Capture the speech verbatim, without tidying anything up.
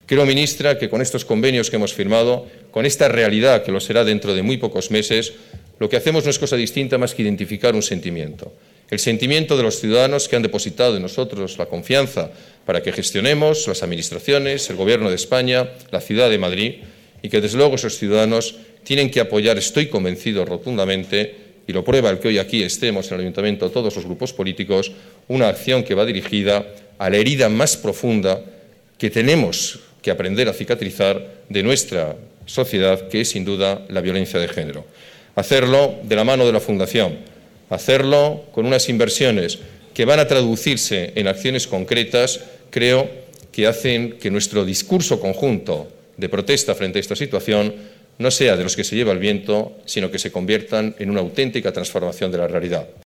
Creo, ministra, que con estos convenios que hemos firmado, con esta realidad que lo será dentro de muy pocos meses, lo que hacemos no es cosa distinta más que identificar un sentimiento. El sentimiento de los ciudadanos que han depositado en nosotros la confianza para que gestionemos las administraciones, el Gobierno de España, la ciudad de Madrid, y que desde luego esos ciudadanos tienen que apoyar, estoy convencido rotundamente, y lo prueba el que hoy aquí estemos en el Ayuntamiento todos los grupos políticos, una acción que va dirigida a la herida más profunda que tenemos que aprender a cicatrizar de nuestra sociedad, que es sin duda la violencia de género. Hacerlo de la mano de la Fundación, hacerlo con unas inversiones que van a traducirse en acciones concretas, creo que hacen que nuestro discurso conjunto de protesta frente a esta situación no sea de los que se lleva el viento, sino que se conviertan en una auténtica transformación de la realidad.